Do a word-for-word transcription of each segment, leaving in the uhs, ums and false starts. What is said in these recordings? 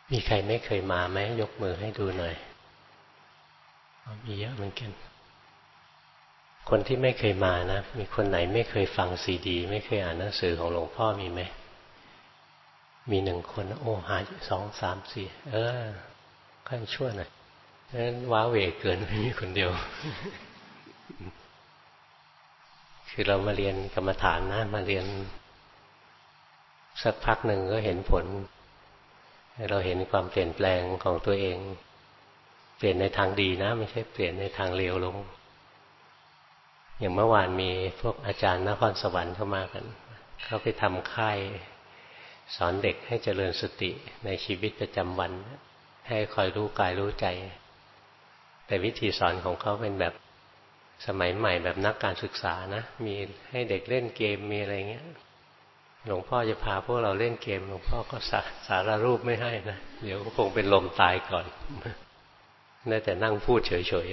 มีใครไม่เคยมาไหมยกมือให้ดูหน่อยมีเยอะเหมือนกันคนที่ไม่เคยมานะมีคนไหนไม่เคยฟังซีดีไม่เคยอ่านหนังสือของหลวงพ่อมีไหมมีหนึ่งคนโอ้หาสองสามสี่เออขั้นชั่วหน่อยนั้นว้าเหวเกินไม่มีคนเดียวคือเรามาเรียนกรรมฐานนะมาเรียนสักพักหนึ่งก็เห็นผลเราเห็นความเปลี่ยนแปลงของตัวเองเปลี่ยนในทางดีนะไม่ใช่เปลี่ยนในทางเลวลงอย่างเมื่อวานมีพวกอาจารย์นครสวรรค์เข้ามากันเขาไปทำค่ายสอนเด็กให้เจริญสติในชีวิตประจำวันให้คอยรู้กายรู้ใจแต่วิธีสอนของเขาเป็นแบบสมัยใหม่แบบนักการศึกษานะมีให้เด็กเล่นเกมมีอะไรเงี้ยหลวงพ่อจะพาพวกเราเล่นเกมหลวงพ่อก็สาสารรูปไม่ให้นะเดี๋ยวก็คงเป็นลมตายก่อนได้แต่นั่งพูดเฉย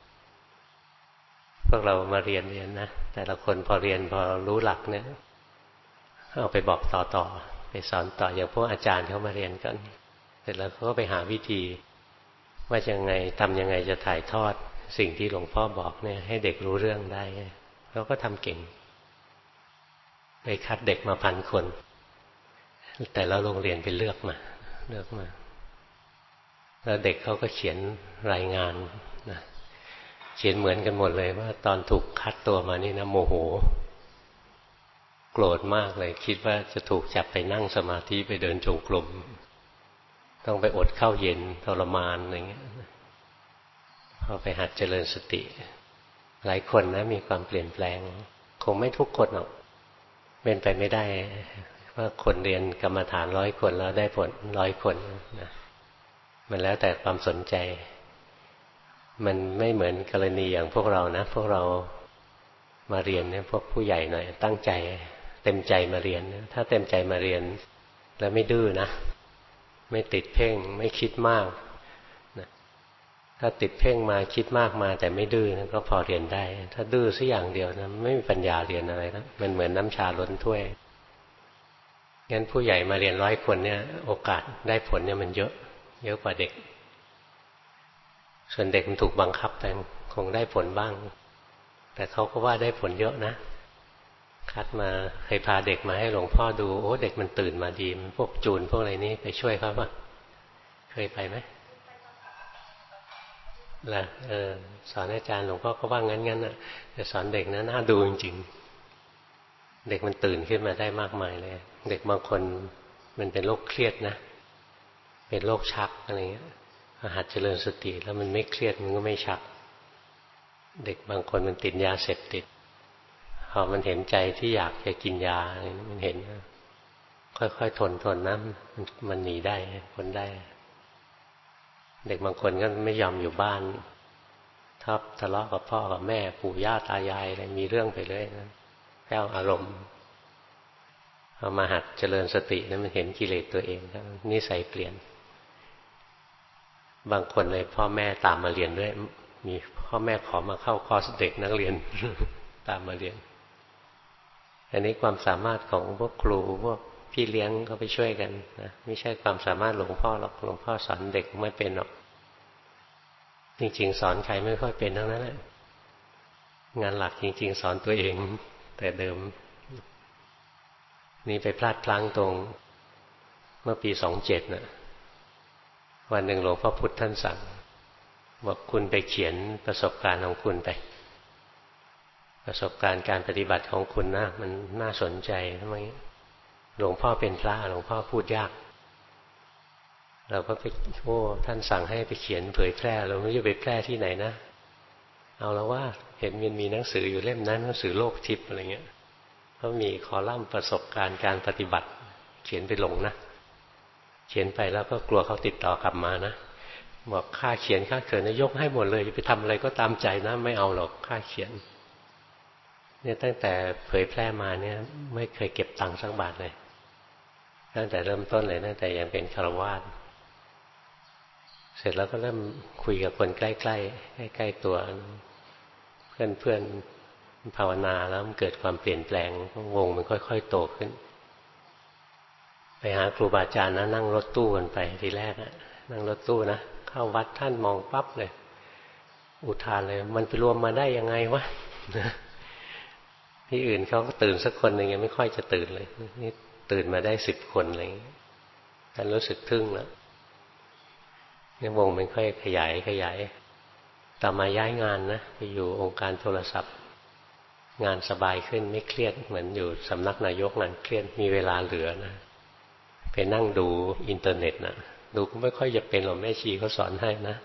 ๆพวกเรามาเรียนเรียนนะแต่ละคนพอเรียนพอรู้หลักเนี่ยเอาไปบอกต่อๆไปสอนต่ออย่างพวกอาจารย์เขามาเรียนกันเสร็จแล้วเขาก็ไปหาวิธีว่ายังไงทำยังไงจะถ่ายทอดสิ่งที่หลวงพ่อบอกเนี่ยให้เด็กรู้เรื่องได้เขาก็ทำเก่งไปคัดเด็กมาพันคนแต่ละโรงเรียนไปเลือกมาเลือกมาแล้วเด็กเขาก็เขียนรายงานนะเขียนเหมือนกันหมดเลยว่าตอนถูกคัดตัวมานี่นะโมโหโกรธมากเลยคิดว่าจะถูกจับไปนั่งสมาธิไปเดินจงกรมต้องไปอดข้าวเย็นทรมานอะไรเงี้ยพอไปหัดเจริญสติหลายคนนะมีความเปลี่ยนแปลงคงไม่ทุกคนหรอกเป็นไปไม่ได้ว่าคนเรียนกรรมฐานร้อยคนแล้วได้ผลร้อยคนนะมันแล้วแต่ความสนใจมันไม่เหมือนกรณีอย่างพวกเรานะพวกเรามาเรียนเนี่ยพวกผู้ใหญ่หน่อยตั้งใจเต็มใจมาเรียนถ้าเต็มใจมาเรียนแล้วไม่ดื้อนะไม่ติดเพ่งไม่คิดมากนะถ้าติดเพ่งมาคิดมากมาแต่ไม่ดื้อก็พอเรียนได้ถ้าดื้อสักอย่างเดียวนะไม่มีปัญญาเรียนอะไรนะมันเหมือนน้ำชาล้นถ้วยงั้นผู้ใหญ่มาเรียนร้อยคนเนี่ยโอกาสได้ผลเนี่ยมันเยอะเยอะกว่าเด็กส่วนเด็กมันถูกบังคับแต่คงได้ผลบ้างแต่เขาก็ว่าได้ผลเยอะนะคัดมาเคยพาเด็กมาให้หลวงพ่อดูโอ้เด็กมันตื่นมาดีมันพวกจูนพวกอะไรนี่ไปช่วยเขาป่ะเคยไปไหมล่ะเออสอนอาจารย์หลวงพ่อก็ว่างั้นงั้นน่ะแต่สอนเด็กนะน่าดูจริงๆเด็กมันตื่นขึ้นมาได้มากมายเลยเด็กบางคนมันเป็นโรคเครียดนะเป็นโรคชักอะไรเงี้ยหัดเจริญสติแล้วมันไม่เครียดมันก็ไม่ชักเด็กบางคนมันติดยาเสพติดพอมันเห็นใจที่อยากจะกินยาอะไรนี่มันเห็นค่อยๆทนทนนะมันหนีได้พ้นได้เด็กบางคนก็ไม่ยอมอยู่บ้านทับทะเลาะกับพ่อกับแม่ปู่ย่าตายายอะไรมีเรื่องไปเลยนะแก้วอารมณ์เอามาหัดเจริญสตินั้นมันเห็นกิเลสตัวเองนิสัยเปลี่ยนบางคนเลยพ่อแม่ตามมาเรียนด้วยมีพ่อแม่ขอมาเข้าคอร์สเด็กนักเรียนตามมาเรียนอันนี้ความสามารถของพวกครูพวกพี่เลี้ยงเขาไปช่วยกันนะไม่ใช่ความสามารถหลวงพ่อหรอกหลวงพ่อสอนเด็กไม่เป็นหรอกจริงๆสอนใครไม่ค่อยเป็นทั้งนั้นแหละงานหลักจริงๆสอนตัวเองแต่เดิมนี่ไปพลาดพลั้งตรงเมื่อปีสองเจ็ดน่ะวันหนึ่งหลวงพ่อพุธท่านสั่งบอกคุณไปเขียนประสบการณ์ของคุณไปประสบการณ์การปฏิบัติของคุณนะมันน่าสนใจทำไมหลวงพ่อเป็นพระหลวงพ่อพูดยากเราก็ไปโอ้ท่านสั่งให้ไปเขียนเผยแพร่เราไม่รู้จะไปแพร่ที่ไหนนะเอาแล้วว่าเห็นมันมีหนังสืออยู่เล่มนั้นหนังสือโลกทิพย์อะไรเงี้ยเขามีคอลัมน์ประสบการณ์การปฏิบัติเขียนไปลงนะเขียนไปแล้วก็กลัวเขาติดต่อกลับมานะบอกค่าเขียนค่าเขินยกให้หมดเลยไปทำอะไรก็ตามใจนะไม่เอาหรอกค่าเขียนเนี่ยตั้งแต่เผยแพร่มาเนี่ยไม่เคยเก็บตังค์สักบาทเลยตั้งแต่เริ่มต้นเลยตั้งแต่ยังเป็นฆราวาสเสร็จแล้วก็เริ่มคุยกับคนใกล้ๆใกล้ๆตัวเพื่อนๆภาวนาแล้วมันเกิดความเปลี่ยนแปลงวงมันค่อยๆโตขึ้นไปหาครูบาอาจารย์นะนั่งรถตู้กันไปทีแรกนะนั่งรถตู้นะเข้าวัดท่านมองปั๊บเลยอุทานเลยมันไปรวมมาได้ยังไงวะที่อื่นเขาก็ตื่นสักคนหนึ่งยังไม่ค่อยจะตื่นเลยนี่ตื่นมาได้สิบคนอะไรอย่างนี้ท่านรู้สึกทึ่งแล้วนี่วงมันค่อยขยายขยายต่อมาย้ายงานนะไปอยู่องค์การโทรศัพท์งานสบายขึ้นไม่เครียดเหมือนอยู่สำนักนายกงานเครียดมีเวลาเหลือนะไปนั่งดูอินเทอร์เน็ตนะดูก็ไม่ค่อยจะเป็นหรอกแม่ชีเขาสอนให้นะ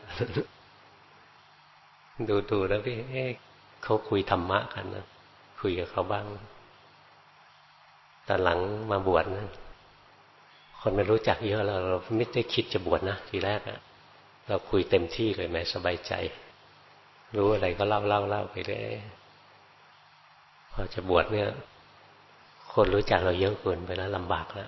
ดูดูแล้วพี่เอ๊ะเขาคุยธรรมะกันนะคุยกับเขาบ้างตอนหลังมาบวชนะคนไม่รู้จักเยอะเราเราไม่ได้คิดจะบวชนะทีแรกอะเราคุยเต็มที่เลยแม้สบายใจรู้อะไรก็เล่าเล่าเล่าไปเลยพอจะบวชเนี่ยคนรู้จักเราเยอะเกินไปแล้วลำบากแล้ว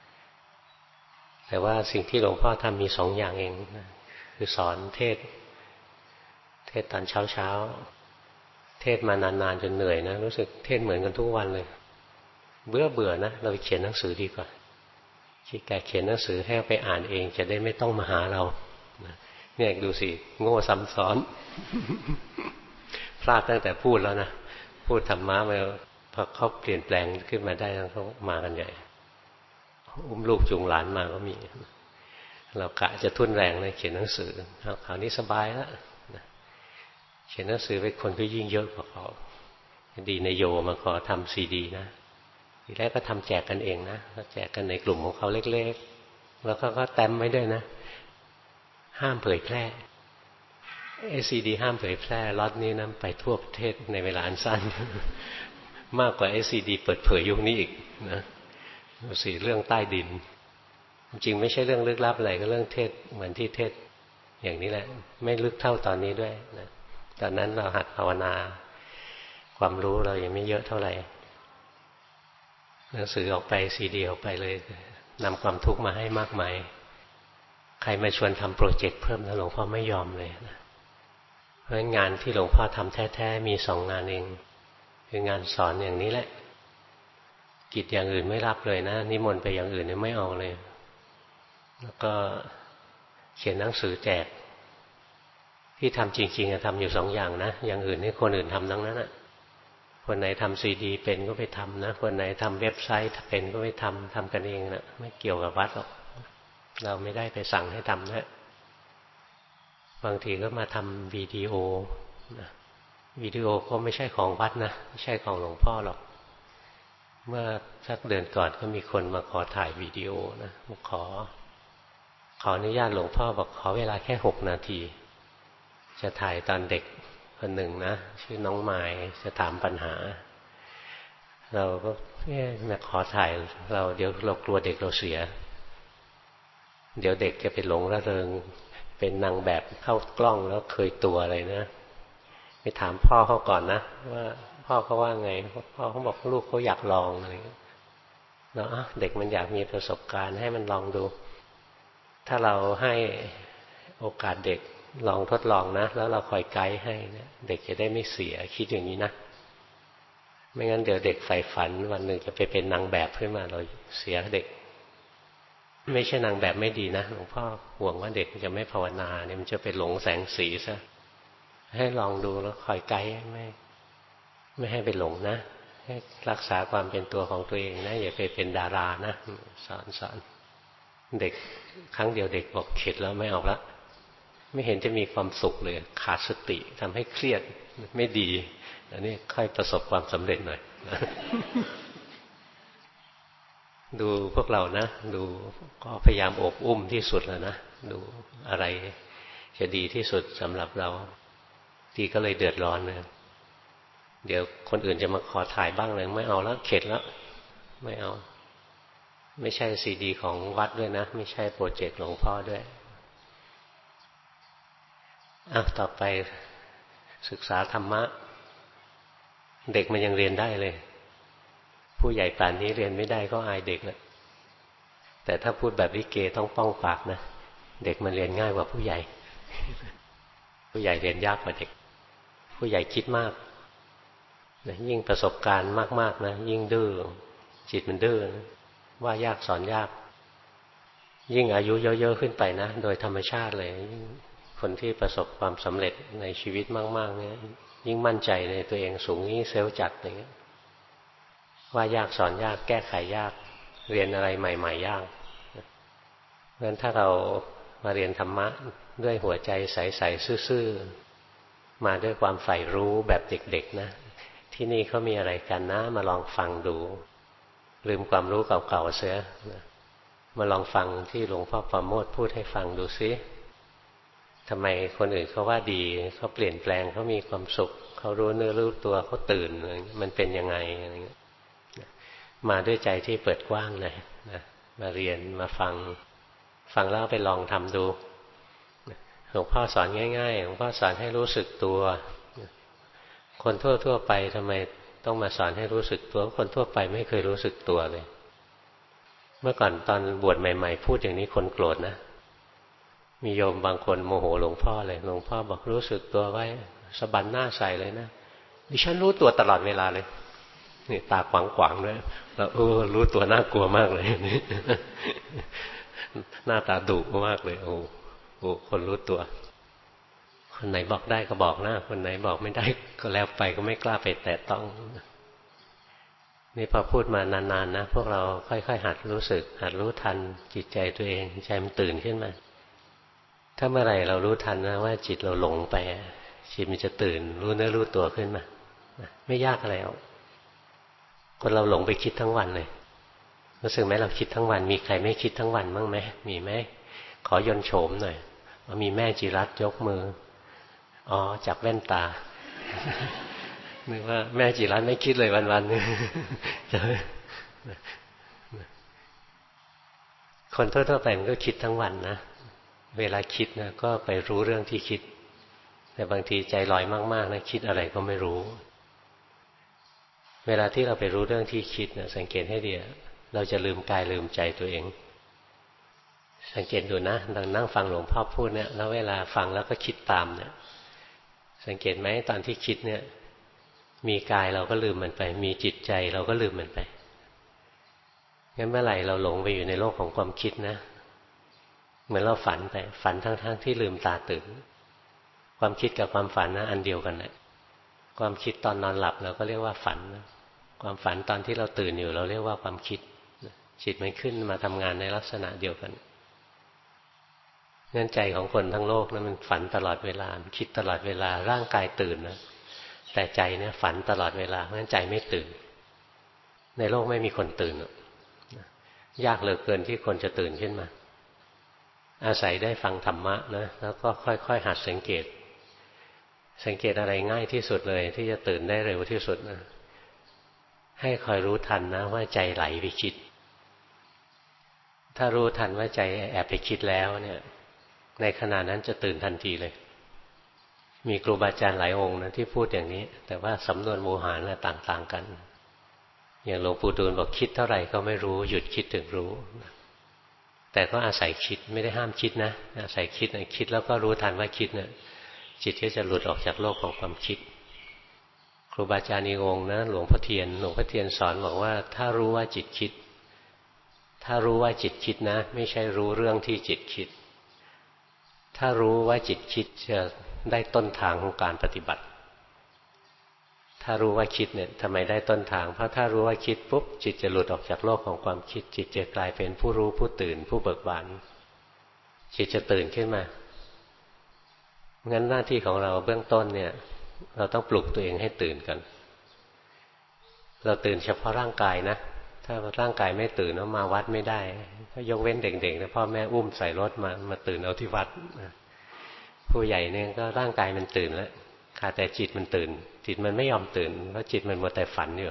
แต่ว่าสิ่งที่หลวงพ่อทำมีสองอย่างเองคือสอนเทศเทศตอนเช้าเช้าเทศมานานๆจนเหนื่อยนะรู้สึกเทศเหมือนกันทุกวันเลยเบื่อเบื่อนะเราไปเขียนหนังสือดีกว่าขี้แกเขียนหนังสือให้ไปอ่านเองจะได้ไม่ต้องมาหาเราเนี่ยดูสิโง่ซ้ำซ้อนพลาดตั้งแต่พูดแล้วนะพูดธรรมะมาพอเขาเปลี่ยนแปลงขึ้นมาได้แล้วเขามากันใหญ่อุ้มลูกจูงหลานมาก็มีเรากะจะทุ่นแรงเลยเขียนหนังสือคราวนี้สบายแล้วเขียนหนังสือไปคนก็ยิ่งเยอะกว่าเขาดีนายโยมาขอทำซีดีนะทีแรกก็ทำแจกกันเองนะแจกกันในกลุ่มของเขาเล็กๆแล้วก็ก็แต้มไว้ด้วยนะห้ามเผยแพร่ไอซีดีห้ามเผยแพร่ล็อตนี้นะไปทั่วประเทศในเวลาอันสั้นมากกว่าไอซีดีเปิดเผยยุคนี้อีกนะสี่เรื่องใต้ดินจริงไม่ใช่เรื่องลึกลับอะไรก็เรื่องเทศเหมือนที่เทศอย่างนี้แหละไม่ลึกเท่าตอนนี้ด้วยนะตอนนั้นเราหัดภาวนาความรู้เรายังไม่เยอะเท่าไหร่หนังสือออกไปซีดีออกไปเลยนำความทุกข์มาให้มากมายใครมาชวนทำโปรเจกต์เพิ่มนะหลวงพ่อไม่ยอมเลยนะเพราะงานที่หลวงพ่อทำแท้ๆมีสองงานเองคืองานสอนอย่างนี้แหละกิจอย่างอื่นไม่รับเลยนะนิมนต์ไปอย่างอื่นเนี่ยไม่เอาเลยแล้วก็เขียนหนังสือแจกที่ทำจริงๆทำอยู่สองอย่างนะอย่างอื่นนี่คนอื่นทำทั้งนั้นนะคนไหนทำซีดีเป็นก็ไปทำนะคนไหนทำเว็บไซต์เป็นก็ไปทำทำกันเองนะไม่เกี่ยวกับวัดหรอกเราไม่ได้ไปสั่งให้ทำนะบางทีก็มาทำวิดีโอนะวิดีโอก็ไม่ใช่ของวัดนะไม่ใช่ของหลวงพ่อหรอกเมื่อสักเดือนก่อนก็มีคนมาขอถ่ายวิดีโอนะมาขอขออนุญาตหลวงพ่อบอกขอเวลาแค่หกนาทีจะถ่ายตอนเด็กคนหนึ่งนะชื่อน้องไม้จะถามปัญหาเราก็เอ๊ะมาขอถ่ายเราเดี๋ยวเรากลัวเด็กเราเสียเดี๋ยวเด็กจะไปหลงระเริงเป็นนางแบบเข้ากล้องแล้วเคยตัวอะไรนะไปถามพ่อเขาก่อนนะว่าพ่อเขาว่าไงพ่อเขาบอกลูกเขาอยากลองอะไรเนาะเด็กมันอยากมีประสบการณ์ให้มันลองดูถ้าเราให้โอกาสเด็กลองทดลองนะแล้วเราคอยไกด์ให้เนี่ยเด็กจะได้ไม่เสียคิดอย่างนี้นะไม่งั้นเดี๋ยวเด็กใฝ่ฝันวันหนึ่งจะไปเป็นนางแบบขึ้นมาเราเสียเด็กไม่ใช่นางแบบไม่ดีนะหลวงพ่อห่วงว่าเด็กจะไม่ภาวนาเนี่ยมันจะไปหลงแสงสีซะให้ลองดูแล้วคอยไกด์ไม่ไม่ให้ไปหลงนะให้รักษาความเป็นตัวของตัวเองนะอย่าไปเป็นดารานะสอนสอนเด็กครั้งเดียวเด็กบอกเข็ดแล้วไม่เอาละไม่เห็นจะมีความสุขเลยขาดสติทำให้เครียดไม่ดีอันนี้ค่อยประสบความสำเร็จหน่อยดูพวกเรานะดูก็พยายามอบอุ้มที่สุดแล้วนะดูอะไรจะดีที่สุดสำหรับเราทีก็เลยเดือดร้อนเลยเดี๋ยวคนอื่นจะมาขอถ่ายบ้างเลยไม่เอาแล้วเข็ดแล้วไม่เอาไม่ใช่ซีดีของวัดด้วยนะไม่ใช่โปรเจกต์หลวงพ่อด้วยอ่ะต่อไปศึกษาธรรมะเด็กมันยังเรียนได้เลยผู้ใหญ่ป่านนี้เรียนไม่ได้ก็อายเด็กนะแต่ถ้าพูดแบบลิเกต้องป้องปากนะเด็กมันเรียนง่ายกว่าผู้ใหญ่ผู้ใหญ่เรียนยากกว่าเด็กผู้ใหญ่คิดมากยิ่งประสบการณ์มากๆนะยิ่งดื้อจิตมันดื้อว่ายากสอนยากยิ่งอายุเยอะๆขึ้นไปนะโดยธรรมชาติเลยคนที่ประสบความสำเร็จในชีวิตมากๆเนี่ยยิ่งมั่นใจในตัวเองสูงยิ่งเซลล์จัดอย่างเงี้ยว่ายากสอนยากแก้ไขยากเรียนอะไรใหม่ๆยากเพราะฉะนั้นถ้าเรามาเรียนธรรมะด้วยหัวใจใสๆซื่อๆมาด้วยความใฝ่รู้แบบเด็กๆนะที่นี่เขามีอะไรกันนะมาลองฟังดูลืมความรู้เก่าๆเสียมาลองฟังที่หลวงพ่อประโมทพูดให้ฟังดูซิทำไมคนอื่นเขาว่าดีเขาเปลี่ยนแปลงเขามีความสุขเขารู้เนื้อรู้ตัวเขาตื่นมันเป็นยังไงอะไรเงี้ยมาด้วยใจที่เปิดกว้างเลยนะมาเรียนมาฟังฟังแล้วไปลองทำดูหลวงพ่อสอนง่ายๆหลวงพ่อสอนให้รู้สึกตัวคนทั่วๆไปทำไมต้องมาสอนให้รู้สึกตัวคนทั่วไปไม่เคยรู้สึกตัวเลยเมื่อก่อนตอนบวชใหม่ๆพูดอย่างนี้คนโกรธนะมีโยมบางคนโมโหหลวงพ่อเลยหลวงพ่อบอกรู้สึกตัวไว้สะบัดหน้าใส่เลยนะดิฉันรู้ตัวตลอดเวลาเลยนี่ตาขวางๆด้วยแล้วเออรู้ตัวน่ากลัวมากเลยนี่หน้าตาดุมากเลยโอ้โหคนรู้ตัวคนไหนบอกได้ก็บอกนะคนไหนบอกไม่ได้ก็แล้วไปก็ไม่กล้าไปแตะต้องนี่พอพูดมานานๆนะพวกเราค่อยๆหัดรู้สึกหัดรู้ทันจิตใจตัวเองใจมันตื่นขึ้นมาถ้าเมื่อไหร่เรารู้ทันนะว่าจิตเราหลงไปจิตมันจะตื่นรู้เนื้อรู้ตัวขึ้นมาไม่ยากอะไรหรอกคนเราหลงไปคิดทั้งวันเลยรู้สึกไหมเราคิดทั้งวันมีใครไม่คิดทั้งวันบ้างไหมมีไหมขอยนโฉมหน่อยมีแม่จิรัตน์ยกมืออ๋อจับแว่นตานึกว่าแม่จิรัตน์ไม่คิดเลยวันๆนึงคนทั่วๆไปมันก็คิดทั้งวันนะเวลาคิดนะก็ไปรู้เรื่องที่คิดแต่บางทีใจลอยมากๆนะคิดอะไรก็ไม่รู้เวลาที่เราไปรู้เรื่องที่คิดนะสังเกตให้ดีเราจะลืมกายลืมใจตัวเองสังเกตดูนะดังนั่งฟังหลวงพ่อพูดเนี่ยแล้วเวลาฟังแล้วก็คิดตามเนี่ยสังเกตไหมตอนที่คิดเนี่ยมีกายเราก็ลืมมันไปมีจิตใจเราก็ลืมมันไปงั้นเมื่อไหร่เราหลงไปอยู่ในโลกของความคิดนะเหมือนเราฝันไปฝันทั้งๆ ท, ที่ลืมตาตื่นความคิดกับความฝันนะอันเดียวกันแหละความคิดตอนนอนหลับเราก็เรียกว่าฝันความฝันตอนที่เราตื่นอยู่เราเรียกว่าความคิดจิตมันขึ้นมาทำงานในลักษณะเดียวกันงั้นใจของคนทั้งโลกนะมันฝันตลอดเวลาคิดตลอดเวลาร่างกายตื่นนะแต่ใจเนี่ยฝันตลอดเวลาเพราะฉะนั้นใจไม่ตื่นในโลกไม่มีคนตื่นยากเหลือเกินที่คนจะตื่นขึ้นมาอาศัยได้ฟังธรรมะนะแล้วก็ค่อยๆหัดสังเกตสังเกตอะไรง่ายที่สุดเลยที่จะตื่นได้เร็วที่สุดนะให้คอยรู้ทันนะว่าใจไหลไปคิดถ้ารู้ทันว่าใจแอบไปคิดแล้วเนี่ยในขณะนั้นจะตื่นทันทีเลยมีครูบาอาจารย์หลายองค์นะที่พูดอย่างนี้แต่ว่าสำนวนโมหารนะต่างๆกันอย่างหลวงปู่ดูลบอกคิดเท่าไหร่ก็ไม่รู้หยุดคิดถึงรู้แต่ก็อาศัยคิดไม่ได้ห้ามคิดนะอาศัยคิดนะคิดแล้วก็รู้ทันว่าคิดเนี่ยจิตก็จะหลุดออกจากโลกของความคิดครูบาอาจารย์อีกองค์นะหลวงพ่อเทียนหลวงพ่อเทียนสอนบอกว่าถ้ารู้ว่าจิตคิดถ้ารู้ว่าจิตคิดนะไม่ใช่รู้เรื่องที่จิตคิดถ้ารู้ว่าจิตคิดจะได้ต้นทางของการปฏิบัติถ้ารู้ว่าคิดเนี่ยทำไมได้ต้นทางเพราะถ้ารู้ว่าคิดปุ๊บจิตจะหลุดออกจากโลกของความคิดจิตจะกลายเป็นผู้รู้ผู้ตื่นผู้เบิกบานจิตจะตื่นขึ้นมางั้นหน้าที่ของเราเบื้องต้นเนี่ยเราต้องปลุกตัวเองให้ตื่นกันเราตื่นเฉพาะร่างกายนะถ้าร่างกายไม่ตื่นแล้วมาวัดไม่ได้ก็ยกเว้นเด็กๆนะพ่อแม่อุ้มใส่รถมามาตื่นเอาที่วัดผู้ใหญ่เนี่ยก็ร่างกายมันตื่นแล้วค่ะแต่จิตมันตื่นจิตมันไม่ยอมตื่นเพราะจิตมันมัวแต่ฝันอยู่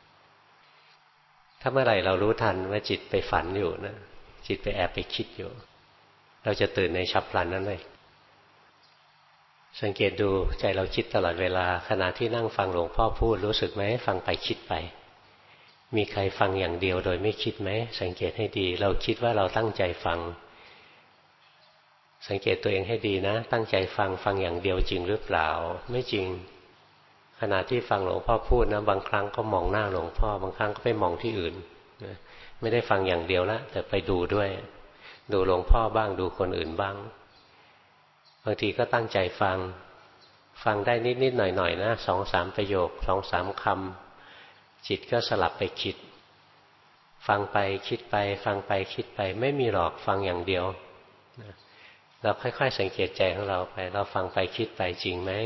ถ้าเมื่อไหร่เรารู้ทันว่าจิตไปฝันอยู่นะจิตไปแอบไปคิดอยู่เราจะตื่นในฉับพลันนั้นเลยสังเกตดูใจเราคิดตลอดเวลาขณะที่นั่งฟังหลวงพ่อพูดรู้สึกไหมฟังไปคิดไปมีใครฟังอย่างเดียวโดยไม่คิดไหมสังเกตให้ดีเราคิดว่าเราตั้งใจฟังสังเกตตัวเองให้ดีนะตั้งใจฟังฟังอย่างเดียวจริงหรือเปล่าไม่จริงขณะที่ฟังหลวงพ่อพูดนะบางครั้งก็มองหน้าหลวงพ่อบางครั้งก็ไปมองที่อื่นไม่ได้ฟังอย่างเดียวละแต่ไปดูด้วยดูหลวงพ่อบ้างดูคนอื่นบ้างบางทีก็ตั้งใจฟังฟังได้นิดๆหน่อยๆนะสองสามประโยคสองสามคำจิตก็สลับไปคิดฟังไปคิดไปฟังไปคิดไปไม่มีหรอกฟังอย่างเดียวเราค่อยๆสังเกตใจของเราไปเราฟังไปคิดไปจริงไหม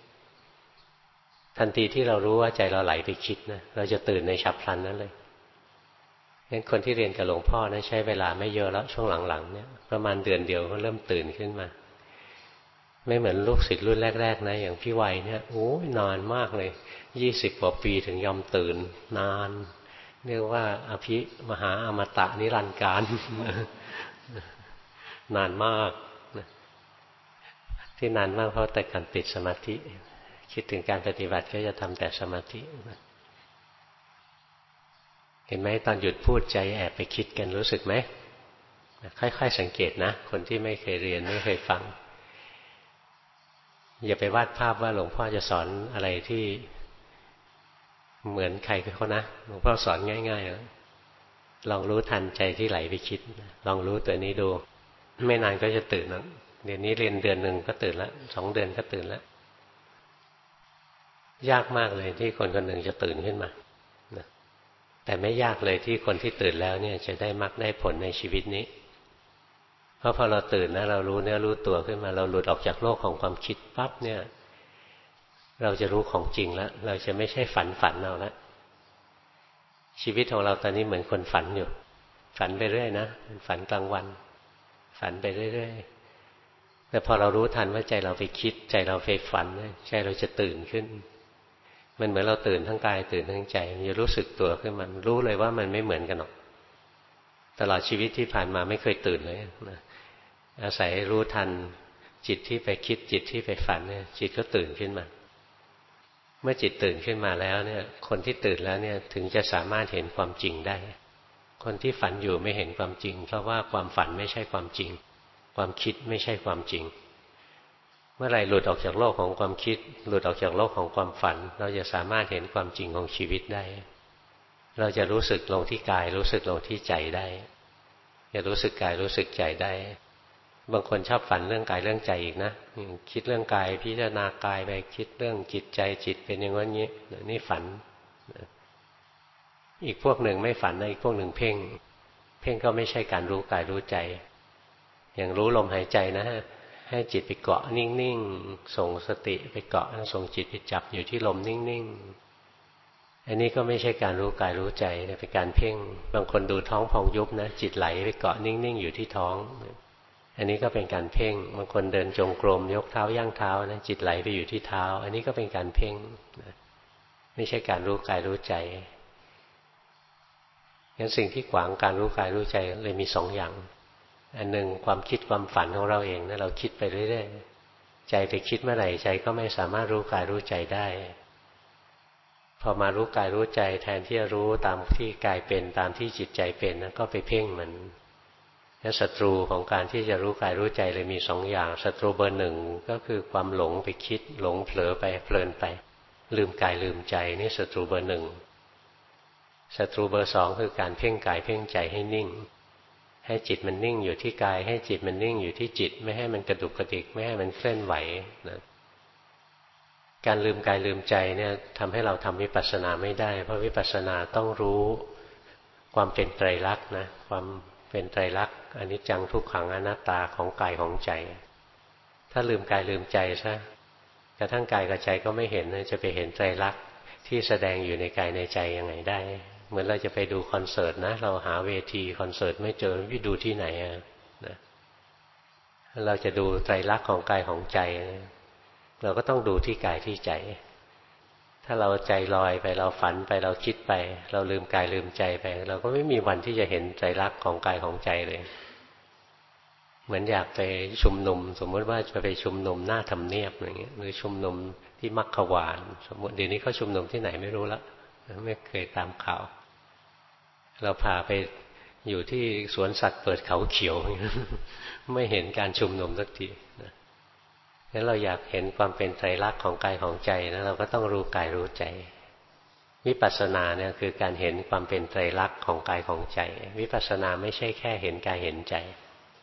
ทันทีที่เรารู้ว่าใจเราไหลไปคิดนะเราจะตื่นในฉับพลันนั้นเลยงั้นคนที่เรียนกับหลวงพ่อนะใช้เวลาไม่เยอะแล้วช่วงหลังๆเนี่ยประมาณเดือนเดียวก็เริ่มตื่นขึ้นมาไม่เหมือนลูกศิษย์รุ่นแรกๆนะอย่างพี่วัยเนี่ยโอ้ยนานมากเลยยี่สิบกว่าปีถึงยอมตื่นนานเรียกว่าอภิมหาอมตะนิรันดร์การนานมากที่นานมากเพราะแต่การติดสมาธิคิดถึงการปฏิบัติก็จะทำแต่สมาธิเห็นไหมตอนหยุดพูดใจแอบไปคิดกันรู้สึกไหมค่อยๆสังเกตนะคนที่ไม่เคยเรียนไม่เคยฟังอย่าไปวาดภาพว่าหลวงพ่อจะสอนอะไรที่เหมือนใครเขานะหลวงพ่อสอนง่ายๆลองรู้ทันใจที่ไหลไปคิดลองรู้ตัวนี้ดูไม่นานก็จะตื่นแล้วเดี๋ยวนี้เรียนเดือนหนึ่งก็ตื่นแล้วสองเดือนก็ตื่นแล้วยากมากเลยที่คนคนหนึ่งจะตื่นขึ้นมาแต่ไม่ยากเลยที่คนที่ตื่นแล้วเนี่ยจะได้มรรคได้ผลในชีวิตนี้เพราะพอเราตื่นนะเรารู้เนื้อรู้ตัวขึ้นมาเราหลุดออกจากโลกของความคิดปั๊บเนี่ยเราจะรู้ของจริงแล้วเราจะไม่ใช่ฝันฝันเอาละชีวิตของเราตอนนี้เหมือนคนฝันอยู่ฝันไปเรื่อยนะฝันกลางวันฝันไปเรื่อยๆแต่พอเรารู้ทันว่าใจเราไปคิดใจเราไปฝันใจเราจะตื่นขึ้นมันเหมือนเราตื่นทั้งกายตื่นทั้งใจมันจะรู้สึกตัวขึ้นมารู้เลยว่ามันไม่เหมือนกันหรอกตลอดชีวิตที่ผ่านมาไม่เคยตื่นเลยนะอาศัยรู้ทันจิตที่ไปคิดจิตที่ไปฝันเนี่ยจิตก็ตื่นขึ้นมาเมื่อจิตตื่นขึ้นมาแล้วเนี่ยคนที่ตื่นแล้วเนี่ยถึงจะสามารถเห็นความจริงได้คนที่ฝันอยู่ไม่เห็นความจริงเพราะว่าความฝันไม่ใช่ความจริงความคิดไม่ใช่ความจริงเมื่อไหร่หลุดออกจากโลกของความคิดหลุดออกจากโลกของความฝันเราจะสามารถเห็นความจริงของชีวิตได้เราจะรู้สึกลงที่กายรู้สึกลงที่ใจได้จะรู้สึกกายรู้สึกใจได้บางคนชอบฝันเรื่องกายเรื่องใจอีกนะคิดเรื่องกายพิจารณากายไปคิดเรื่องจิตใจจิตเป็นอย่างนี้นี่ฝันอีกพวกหนึ่งไม่ฝันนะอีกพวกหนึ่งเพ่งเพ่งก็ไม่ใช่การรู้กายรู้ใจอย่างรู้ลมหายใจนะให้จิตไปเกาะนิ่งๆส่งสติไปเกาะส่งจิตไปจับอยู่ที่ลมนิ่งๆอันนี้ก็ไม่ใช่การรู้กายรู้ใจเป็นการเพ่งบางคนดูท้องพองยุบนะจิตไหลไปเกาะนิ่งๆอยู่ที่ท้องอันนี้ก็เป็นการเพ่งบางคนเดินจงกรมยกเท้าย่างเท้านะจิตไหลไปอยู่ที่เท้าอันนี้ก็เป็นการเพ่งไม่ใช่การรู้กายรู้ใจงั้นสิ่งที่ขวางการรู้กายรู้ใจเลยมีสองอย่างอันหนึ่งความคิดความฝันของเราเองนะเราคิดไปเรื่อยๆใจไปคิดเมื่อไหร่ใจก็ไม่สามารถรู้กายรู้ใจได้พอมารู้กายรู้ใจแทนที่จะรู้ตามที่กายเป็นตามที่จิตใจเป็นนะก็ไปเพ่งมันแล้วศัตรูของการที่จะรู้กายรู้ใจเลยมีสองอย่างศัตรูเบอร์หนึ่งก็คือความหลงไปคิดหลงเผลอไปเพลินไปลืมกายลืมใจนี่ศัตรูเบอร์หนึ่งศัตรูเบอร์สองคือการเพ่งกายเพ่งใจให้นิ่งให้จิตมันนิ่งอยู่ที่กายให้จิตมันนิ่งอยู่ที่จิตไม่ให้มันกระดุกกระดิกไม่ให้มันเคลื่อนไหวนะการลืมกายลืมใจเนี่ยทำให้เราทำวิปัสสนาไม่ได้เพราะวิปัสสนาต้องรู้ความเป็นไตรลักษณ์นะความเป็นไตรลักษณ์อนิจจังทุกขังอนัตตาของกายของใจถ้าลืมกายลืมใจซะกระทั่งกายกับใจก็ไม่เห็นจะไปเห็นไตรลักษณ์ที่แสดงอยู่ในกายในใจยังไงได้เหมือนเราจะไปดูคอนเสิร์ตนะเราหาเวทีคอนเสิร์ตไม่เจอวิดูที่ไหนอ่ะนะเราจะดูไตรลักษณ์ของกายของใจเราก็ต้องดูที่กายที่ใจถ้าเราใจลอยไปเราฝันไปเราคิดไปเราลืมกายลืมใจไปเราก็ไม่มีวันที่จะเห็นไตรลักษณ์ของกายของใจเลยเหมือนอยากไปชุมนุมสมมติว่าจะไปชุมนุมหน้าทำเนียบอย่างเงี้ยหรือชุมนุมที่มัคควานสมมติเดี๋ยวนี้เขาชุมนุมที่ไหนไม่รู้ละไม่เคยตามข่าวเราพาไปอยู่ที่สวนสัตว์เปิดเขาเขียวไม่เห็นการชุมนุมสักทีนะงั้นเราอยากเห็นความเป็นไตรลักษณ์ของกายของใจนะเราก็ต้องรู้กายรู้ใจวิปัสสนาเนี่ยคือการเห็นความเป็นไตรลักษณ์ของกายของใจวิปัสสนาไม่ใช่แค่เห็นกายเห็นใจ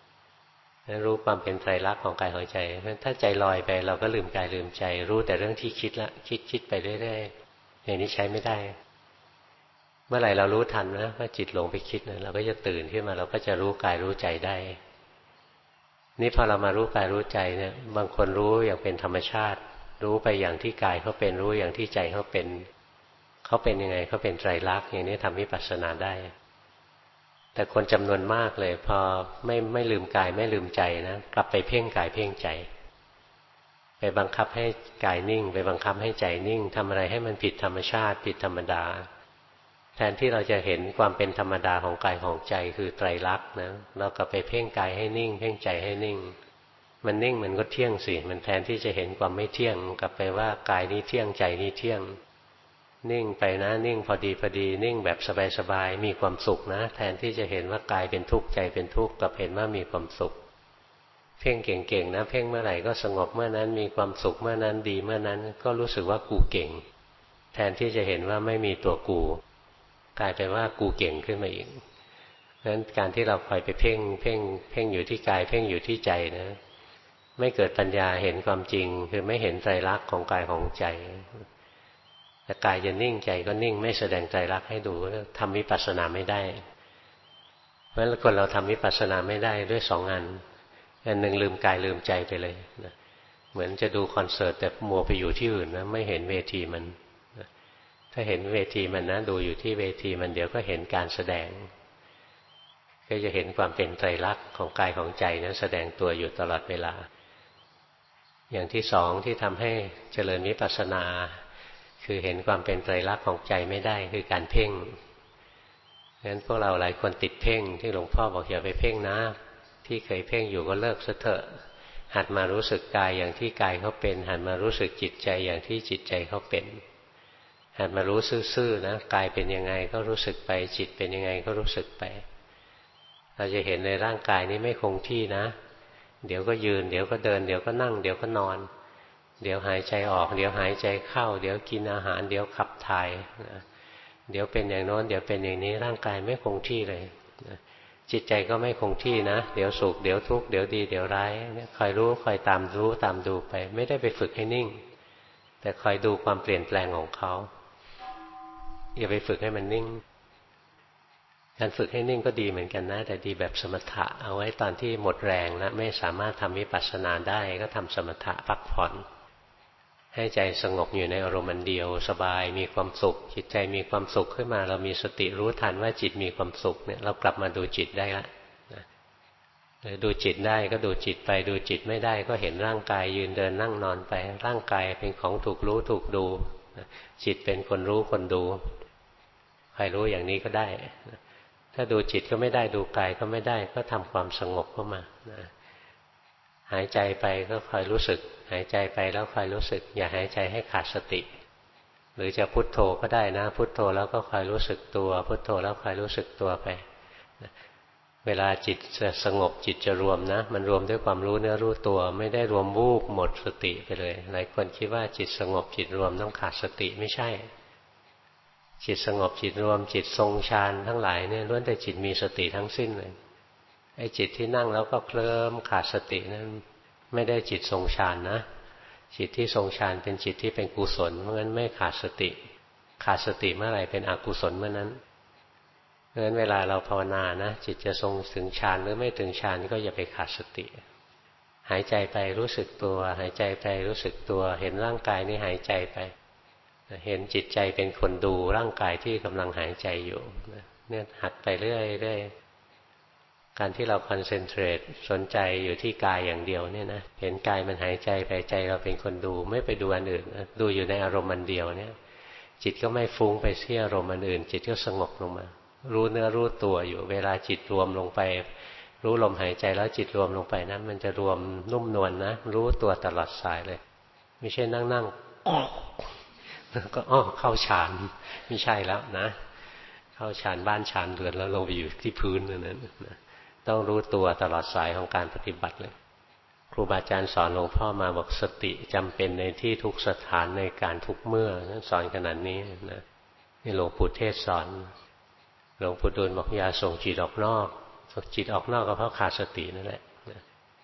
รู้ความเป็นไตรลักษณ์ของกายของใจถ้าใจลอยไปเราก็ลืมกายลืมใจรู้แต่เรื่องที่คิดละคิดคิดไปเรื่อยๆอย่างนี้ใช้ไม่ได้เมื่อไหร่เรารู้ทันนะว่าจิตหลงไปคิดนะเราก็จะตื่นขึ้นมาเราก็จะรู้กายรู้ใจได้นี่พอเรามารู้กายรู้ใจเนี่ยบางคนรู้อย่างเป็นธรรมชาติรู้ไปอย่างที่กายเขาเป็นรู้อย่างที่ใจเขาเป็นเขาเป็นยังไงเขาเป็นไตรลักษณ์อย่างนี้ทำวิปัสสนาได้แต่คนจำนวนมากเลยพอไม่ไม่ลืมกายไม่ลืมใจนะกลับไปเพ่งกายเพ่งใจไปบังคับให้กายนิ่งไปบังคับให้ใจนิ่งทำอะไรให้มันผิดธรรมชาติผิดธรรมดาแทนที่เราจะเห็นความเป็นธรรมดาของกายของใจคือไตรลักษณ์นะเรากลับไปเพ่งกายให้นิ่งเพ่งใจให้นิ่งมันนิ่งมันก็เที่ยงสิมันแทนที่จะเห็นความไม่เที่ยงกลับไปว่ากายนี้เที่ยงใจนี้เที่ยงนิ่งไปนะนิ่งพอดีพอดีนิ่งแบบสบายๆมีความสุขนะแทนที่จะเห็นว่ากายเป็นทุกข์ใจเป็นทุกข์กลับเห็นว่ามีความสุขเพ่งเก่งๆนะเพ่งเมื่อไหร่ก็สงบเมื่อนั้นมีความสุขเมื่อนั้นดีเมื่อนั้นก็รู้สึกว่ากูเก่งแทนที่จะเห็นว่าไม่มีตัวกูกลายเป็นว่ากูเก่งขึ้นมาอีกเพราะฉะนั้นการที่เราคอยไปเพ่งเพ่งเพ่งอยู่ที่กายเพ่งอยู่ที่ใจนะไม่เกิดปัญญาเห็นความจริงคือไม่เห็นไตรลักษณ์ของกายของใจแต่กายจะนิ่งใจก็นิ่งไม่แสดงไตรลักษณ์ให้ดูทำวิปัสสนาไม่ได้เพราะฉะนั้นคนเราทำวิปัสสนาไม่ได้ด้วยสองอันอันหนึ่งลืมกายลืมใจไปเลยนะเหมือนจะดูคอนเสิร์ตแต่มัวไปอยู่ที่อื่นนะไม่เห็นเวทีมันนะถ้าเห็นเวทีมันนะดูอยู่ที่เวทีมันเดี๋ยวก็เห็นการแสดงก็จะเห็นความเป็นไตรลักษณ์ของกายของใจนั้นแสดงตัวอยู่ตลอดเวลาอย่างที่สองที่ทำให้เจริญวิปัสสนาคือเห็นความเป็นไตรลักษณ์ของใจไม่ได้คือการเพ่งงั้นพวกเราหลายคนติดเพ่งที่หลวงพ่อบอกอย่าไปเพ่งนะที่เคยเพ่งอยู่ก็เลิกซะเถอะหัดมารู้สึกกายอย่างที่กายเขาเป็นหัดมารู้สึกจิตใจอย่างที่จิตใจเขาเป็นหัดมารู้ซื่อๆนะกายเป็นยังไงก็รู้สึกไปจิตเป็นยังไงก็รู้สึกไปเราจะเห็นในร่างกายนี้ไม่คงที่นะเดี๋ยวก็ยืนเดี๋ยวก็เดินเดี๋ยวก็นั่งเดี๋ยวก็นอนเดี๋ยวหายใจออกเดี๋ยวหายใจเข้าเดี๋ยวกินอาหารเดี๋ยวขับถ่ายนะเดี๋ยวเป็นอย่างโน้นเดี๋ยวเป็นอย่างนี้ร่างกายไม่คงที่เลยนะจิตใจก็ไม่คงที่นะเดี๋ยวสุขเดี๋ยวทุกข์เดี๋ยวดีเดี๋ยวร้ายคอยรู้คอยตามรู้ตามดูไปไม่ได้ไปฝึกให้นิ่งแต่คอยดูความเปลี่ยนแปลงของเขาอย่าไปฝึกให้มันนิ่งการฝึกให้นิ่งก็ดีเหมือนกันนะแต่ดีแบบสมถะเอาไว้ตอนที่หมดแรงแล้วไม่สามารถทำวิปัสสนาได้ก็ทำสมถะพักผ่อนให้ใจสงบอยู่ในอารมณ์เดียวสบายมีความสุขจิตใจมีความสุขขึ้นมาเรามีสติรู้ทันว่าจิตมีความสุขเนี่ยเรากลับมาดูจิตได้ละนะดูจิตได้ก็ดูจิตไปดูจิตไม่ได้ก็เห็นร่างกายยืนเดินนั่งนอนไปร่างกายเป็นของถูกรู้ถูกดูจิตเป็นคนรู้คนดูใครรู้อย่างนี้ก็ได้ถ้าดูจิตก็ไม่ได้ดูกายก็ไม่ได้ก็ทำความสงบเข้ามานะหายใจไปก็คอยรู้สึกหายใจไปแล้วคอยรู้สึกอย่าหายใจให้ขาดสติหรือจะพุทโธก็ได้นะพุทโธแล้วก็คอยรู้สึกตัวพุทโธแล้วคอยรู้สึกตัวไปเวลาจิตจะสงบจิตจะรวมนะมันรวมด้วยความรู้เนื้อรู้ตัวไม่ได้รวมวูบหมดสติไปเลยหลายคนคิดว่าจิตสงบจิตรวมต้องขาดสติไม่ใช่จิตสงบจิตรวมจิตทรงฌานทั้งหลายเนี่ยล้วนแต่จิตมีสติทั้งสิ้นเลยไอ้จิตที่นั่งแล้วก็เคลิ้มขาดสตินั้นไม่ได้จิตทรงฌานนะจิตที่ทรงฌานเป็นจิตที่เป็นกุศลเพราะงั้นไม่ขาดสติขาดสติเมื่อไหร่เป็นอกุศลเมื่อนั้นเพราะงั้นเวลาเราภาวนานะจิตจะทรงถึงฌานหรือไม่ถึงฌานก็อย่าไปขาดสติหายใจไปรู้สึกตัวหายใจไปรู้สึกตัวเห็นร่างกายนี้หายใจไปเห็นจิตใจเป็นคนดูร่างกายที่กำลังหายใจอยู่เนี่ยหัดไปเรื่อยๆการที่เราคอนเซนเทรตสนใจอยู่ที่กายอย่างเดียวเนี่ยนะเห็นกายมันหายใจไปใจเราเป็นคนดูไม่ไปดูอันอื่นดูอยู่ในอารมณ์อันเดียวเนี่ยจิตก็ไม่ฟุ้งไปที่อารมณ์อันอื่นจิตก็สงบลงมารู้เนื้อรู้ตัวอยู่เวลาจิตรวมลงไปรู้ลมหายใจแล้วจิตรวมลงไปนะมันจะรวมนุ่มนวล นะรู้ตัวตลอดสายเลยไม่ใช่นั่งๆแล้วก็อ้อเข้าฌานไม่ใช่แล้วนะเข้าฌานบ้านฌานเรือนแล้วลงไปอยู่ที่พื้นนั่นนะต้องรู้ตัวตลอดสายของการปฏิบัติเลยครูบาอาจารย์สอนหลวงพ่อมาบอกสติจำเป็นในที่ทุกสถานในการทุกเมื่อสอนขนาดนี้นะนี่หลวงปู่เทศสอนหลวงปู่ดูลบอกอย่าส่งจิตออกนอกส่งจิตออกนอกก็เพราะขาดสตินั่นแหละ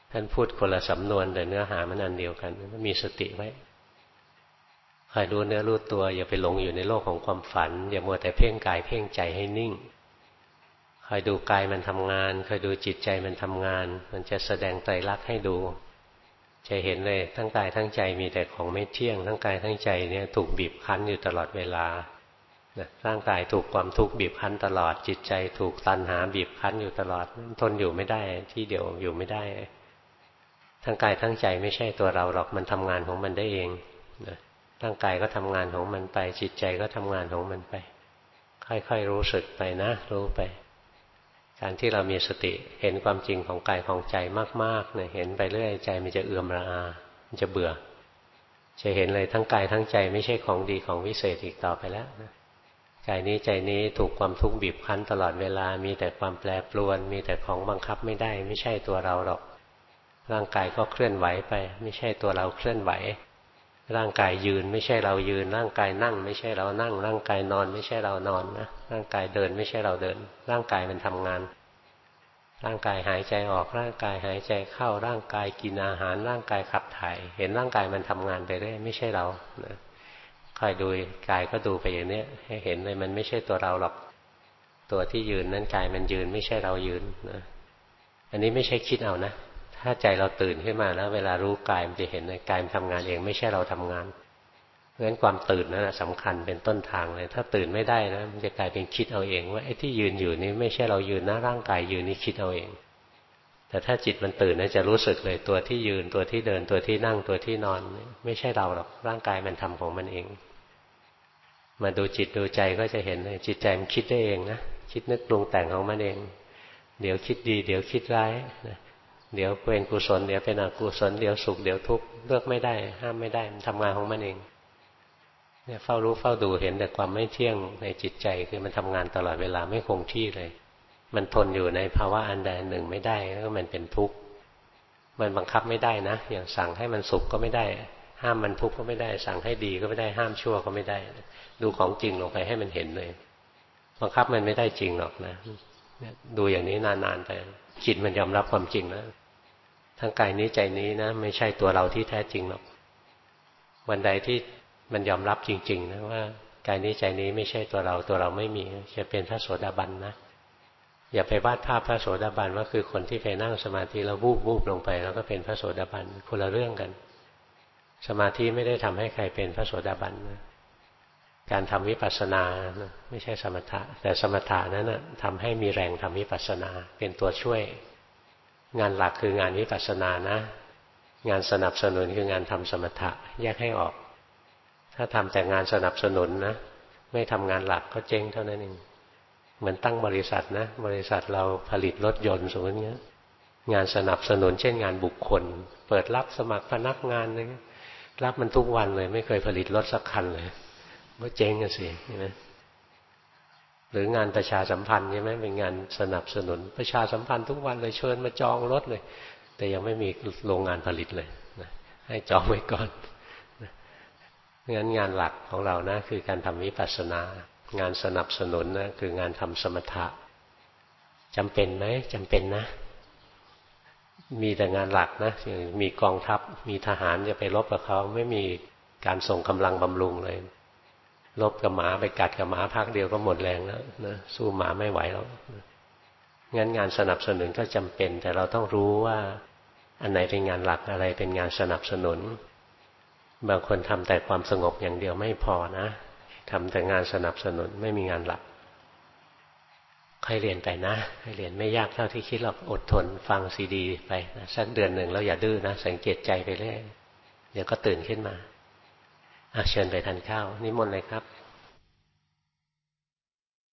ท่านพูดคนละสำนวนแต่เนื้อหามันอันเดียวกันมีสติไว้คอยรู้เนื้อรู้ตัวอย่าไปหลงอยู่ในโลกของความฝันอย่ามัวแต่เพ่งกายเพ่งใจให้นิ่งคอยดูกายมันทำงานคอยดูจิตใจมันทำงานมันจะแสดงไตรลักษณ์ให้ดูจะเห็นเลยทั้งกายทั้งใจมีแต่ของไม่เที่ยงทั้งกายทั้งใจเนี่ยถูกบีบคั้นอยู่ตลอดเวลาร่างกายถูกความทุกข์บีบคั้นตลอดจิตใจถูกตัณหาบีบคั้นอยู่ตลอดทนอยู่ไม่ได้ที่เดียวอยู่ไม่ได้ทั้งกายทั้งใจไม่ใช่ตัวเราหรอกมันทำงานของมันได้เองร่างกายก็ทำงานของมันไปจิตใจก็ทำงานของมันไปค่อยๆรู้สึกไปนะรู้ไปการที่เรามีสติเห็นความจริงของกายของใจมากๆเนี่ยเห็นไปเรื่อยใจมันจะเอื่อมระอามันจะเบื่อจะเห็นเลยทั้งกายทั้งใจไม่ใช่ของดีของวิเศษอีกต่อไปแล้วนะกายนี้ใจนี้ถูกความทุกข์บีบคั้นตลอดเวลามีแต่ความแปรปรวนมีแต่ของบังคับไม่ได้ไม่ใช่ตัวเราหรอกร่างกายก็เคลื่อนไหวไปไม่ใช่ตัวเราเคลื่อนไหวร่างกายยืนไม่ใช่เรายืนร่างกายนั่งไม่ใช่เรานั่งร่างกายนอนไม่ใช่เรานอนนะร่างกายเดินไม่ใช่เราเดินร่างกายมันทำงานร่างกายหายใจออกร่างกายหายใจเข้าร่างกายกินอาหารร่างกายขับถ่ายเห็นร่างกายมันทำงานไปเรื่อยไม่ใช่เรานะคอยดูกายก็ดูไปอย่างนี้ให้เห็นเลยมันไม่ใช่ตัวเราหรอกตัวที่ยืนนั้นกายมันยืนไม่ใช่เรายืนนะอันนี้ไม่ใช่คิดเอานะถ้าใจเราตื่นขึ้นมาแล้วเวลารู้กายมันจะเห็นเลยกายมันทำงานเองไม่ใช่เราทำงานเพราะฉะนั้นความตื่นนั่นแหละสำคัญเป็นต้นทางเลยถ้าตื่นไม่ได้นะมันจะกลายเป็นคิดเอาเองว่าไอ้ที่ยืนอยู่นี่ไม่ใช่เรายืนนะร่างกายยืนนี่คิดเอาเองแต่ถ้าจิตมันตื่นนะจะรู้สึกเลยตัวที่ยืนตัวที่เดินตัวที่นั่งตัวที่นอนไม่ใช่เราหรอกร่างกายมันทำของมันเองมาดูจิตดูใจก็จะเห็นเลยจิตใจมันคิดได้เองนะคิดนึกปรุงแต่งของมันเองเดี๋ยวคิดดีเดี๋ยวคิดร้ายนะเดี๋ยวเป็นกุศลเดี๋ยวเป็นอกุศลเดี๋ยวสุขเดี๋ยวทุกข์เลือกไม่ได้ห้ามไม่ได้มันทำงานของมันเองเนี่ยเฝ้ารู้เฝ้าดูเห็นแต่ความไม่เที่ยงในจิตใจคือมันทำงานตลอดเวลาไม่คงที่เลยมันทนอยู่ในภาวะอันใดหนึ่งไม่ได้แล้วมันเป็นทุกข์มันบังคับไม่ได้นะอย่างสั่งให้มันสุขก็ไม่ได้ห้ามมันทุกข์ก็ไม่ได้สั่งให้ดีก็ไม่ได้ห้ามชั่วก็ไม่ได้ดูของจริงลงไปให้มันเห็นเลยบังคับมันไม่ได้จริงหรอกนะดูอย่างนี้นานๆไปจิตมันยอมรับความจริงแล้วทั้งกายนี้ใจนี้นะไม่ใช่ตัวเราที่แท้จริงหรอกวันใดที่มันยอมรับจริงๆนะว่ากายนี้ใจนี้ไม่ใช่ตัวเราตัวเราไม่มีจะเป็นพระโสดาบันนะอย่าไปวาดภาพพระโสดาบันว่าคือคนที่ไปนั่งสมาธิแล้ววูบวูบลงไปแล้วก็เป็นพระโสดาบันคนละเรื่องกันสมาธิไม่ได้ทำให้ใครเป็นพระโสดาบันนะการทำวิปัสสนาไม่ใช่สมถะแต่สมถะนั้นนะทำให้มีแรงทำวิปัสสนาเป็นตัวช่วยงานหลักคืองานวิปัสสนานะงานสนับสนุนคืองานทำสมถะแยกให้ออกถ้าทำแต่งานสนับสนุนนะไม่ทำงานหลักก็เจ๊งเท่านั้นเองเหมือนตั้งบริษัทนะบริษัทเราผลิตรถยนต์สมมติเงี้ยงานสนับสนุนเช่นงานบุคคลเปิดรับสมัครพนักงานเลยรับมันทุกวันเลยไม่เคยผลิตรถสักคันเลยก็เจ๊งกันสิใช่ไหมหรืองานประชาสัมพันธ์ใช่ไหมเป็นงานสนับสนุนประชาสัมพันธ์ทุกวันเลยเชิญมาจองรถเลยแต่ยังไม่มีโรงงานผลิตเลยนะให้จองไว้ก่อนนะงั้นงานหลักของเรานะคือการทำวิปัสสนางานสนับสนุนนะคืองานทำสมถะจำเป็นไหมจำเป็นนะมีแต่งานหลักนะมีกองทัพมีทหารจะไปรบกับเขาไม่มีการส่งกำลังบำรุงเลยลบกับหมาไปกัดกับหมาพักเดียวก็หมดแรงแล้วนะสู้หมาไม่ไหวแล้วงั้นงานสนับสนุนก็จำเป็นแต่เราต้องรู้ว่าอันไหนเป็นงานหลักอะไรเป็นงานสนับสนุนบางคนทำแต่ความสงบอย่างเดียวไม่พอนะทำแต่งานสนับสนุนไม่มีงานหลักค่อยเรียนไปนะค่อยเรียนไม่ยากเท่าที่คิดหรอกอดทนฟังซีดีไปนะสักเดือนหนึ่งแล้วอย่าดื้อนะสังเกตใจไปเรื่อยเดี๋ยวก็ตื่นขึ้นมาเชิญไปทานข้าวนิมนต์เลยครับ